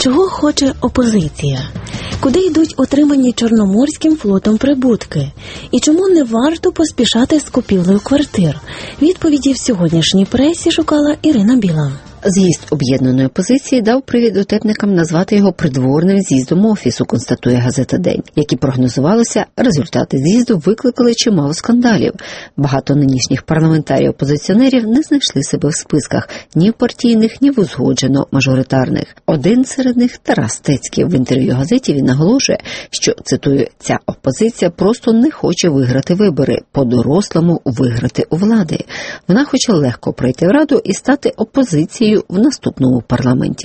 Чого хоче опозиція? Куди йдуть отримані Чорноморським флотом прибутки? І чому не варто поспішати з купівлею квартир? Відповіді в сьогоднішній пресі шукала Ірина Біла. З'їзд об'єднаної опозиції дав привід дотепникам назвати його придворним з'їздом офісу, констатує газета «День». Як і прогнозувалося, результати з'їзду викликали чимало скандалів. Багато нинішніх парламентарів-опозиціонерів не знайшли себе в списках ні партійних, ні в узгоджено-мажоритарних. Один серед них – Тарас Стецький. В інтерв'ю газеті він наголошує, що, цитую, «ця опозиція просто не хоче виграти вибори, по-дорослому виграти у влади. Вона хоче легко пройти в Раду і стати опозицією в наступному парламенті».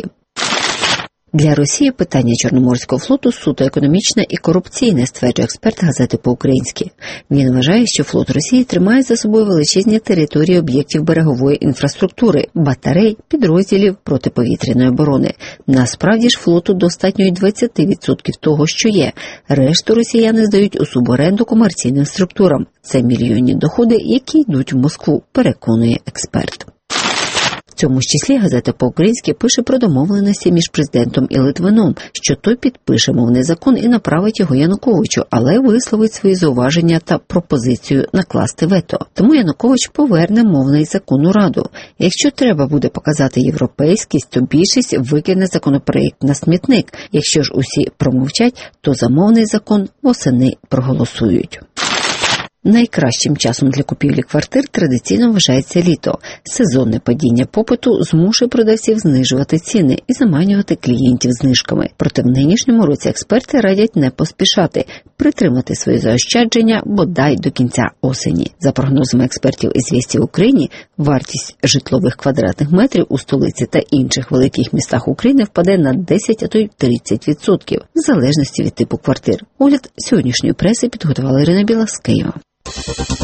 Для Росії питання Чорноморського флоту суто економічне і корупційне, стверджує експерт газети «По-українськи». Він вважає, що флот Росії тримає за собою величезні території об'єктів берегової інфраструктури, батарей, підрозділів протиповітряної оборони. Насправді ж флоту достатньо й 20% того, що є. Решту росіяни здають у суборенду комерційним структурам. Це мільйонні доходи, які йдуть в Москву, переконує експерт. В цьому ж числі газета «По-українськи» пише про домовленості між президентом і Литвином, що той підпише мовний закон і направить його Януковичу, але висловить свої зауваження та пропозицію накласти вето. Тому Янукович поверне мовний закон у Раду. Якщо треба буде показати європейськість, то більшість викине законопроєкт на смітник. Якщо ж усі промовчать, то за мовний закон восени проголосують. Найкращим часом для купівлі квартир традиційно вважається літо. Сезонне падіння попиту змушує продавців знижувати ціни і заманювати клієнтів знижками. Проте в нинішньому році експерти радять не поспішати, притримати свої заощадження бодай до кінця осені. За прогнозами експертів із «Звістів Україні», вартість житлових квадратних метрів у столиці та інших великих містах України впаде на 10, а то й 30%, в залежності від типу квартир. Огляд сьогоднішньої преси підготувала Ірина Біла з Києва.